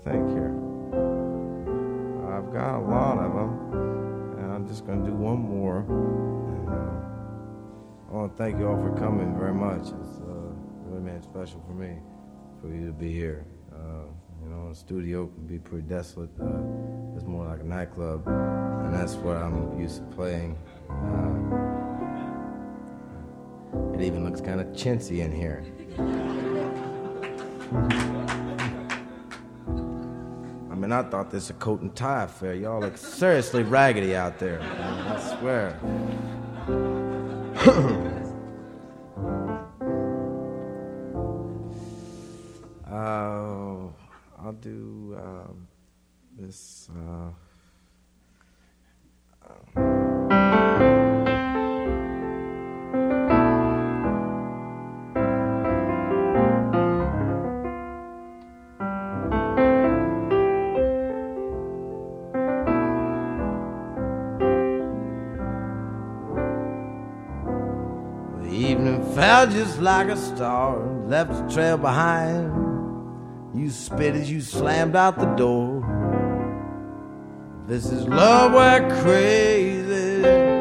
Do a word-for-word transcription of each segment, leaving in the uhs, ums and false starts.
think here. I've got a lot of them, and I'm just going to do one more. And, uh, I want to thank you all for coming very much. It's uh, really made it special for me, for you to be here. Uh, you know, the studio can be pretty desolate. Uh, it's more like a nightclub, and that's what I'm used to playing. Uh, it even looks kind of chintzy in here. I mean, I thought this was a coat and tie affair. Y'all look seriously raggedy out there. Man, I swear. uh, I'll do uh, this. Uh, uh, Fell just like a star, left a trail behind. You spit as you slammed out the door. This is love, we're crazy.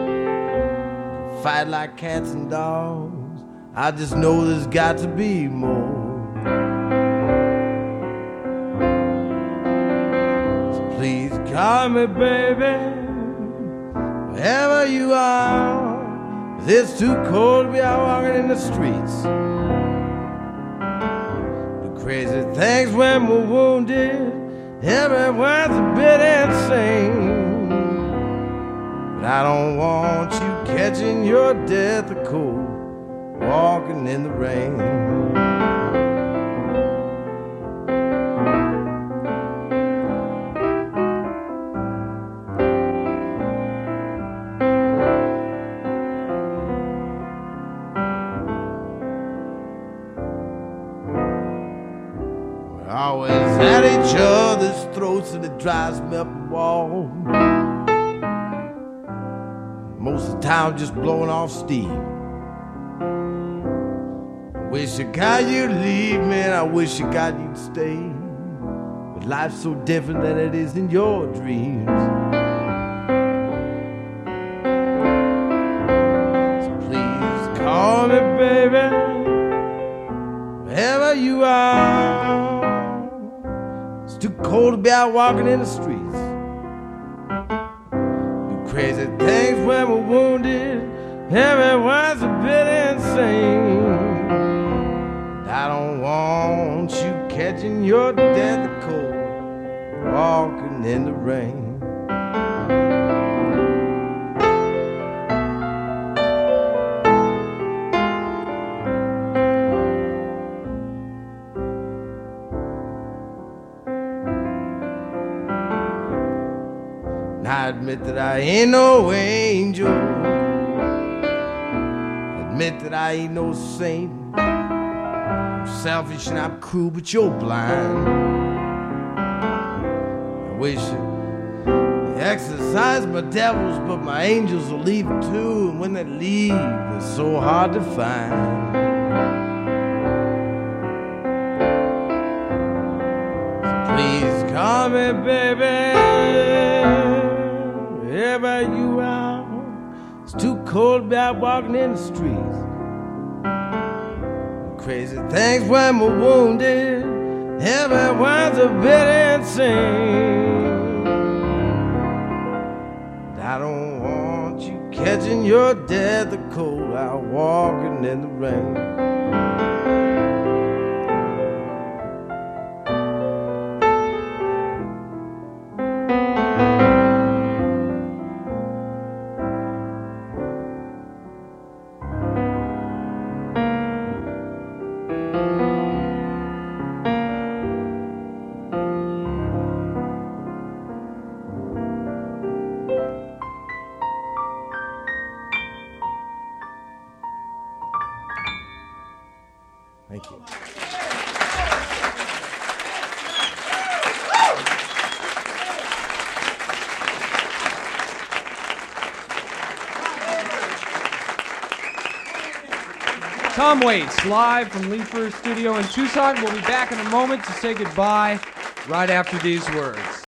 Fight like cats and dogs. I just know there's got to be more. So please call me, baby, wherever you are. It's too cold to be out walking in the streets. Do crazy things when we're wounded. Everyone's a bit insane. But I don't want you catching your death of cold, walking in the rain. At each other's throats and it drives me up the wall. Most of the time just blowing off steam. I wish I got you to leave me and I wish I got you to stay. But life's so different than it is in your dreams. So please call me, baby, wherever you are. Too cold to be out walking in the streets. Do crazy things when we're wounded. Everyone's a bit insane. I don't want you catching your death of cold, walking in the rain. I admit that I ain't no angel. Admit that I ain't no saint. I'm selfish and I'm cruel, but you're blind. I wish I exercised my devils, but my angels will leave too. And when they leave, they're so hard to find. So please call me, baby, wherever you are. It's too cold to be out walking in the streets. Crazy things when we're wounded. Everyone's a bit insane. I don't want you catching your death of cold out walking in the rain. Thank you. Tom Waits, live from Leifer Studio in Tucson. We'll be back in a moment to say goodbye right after these words.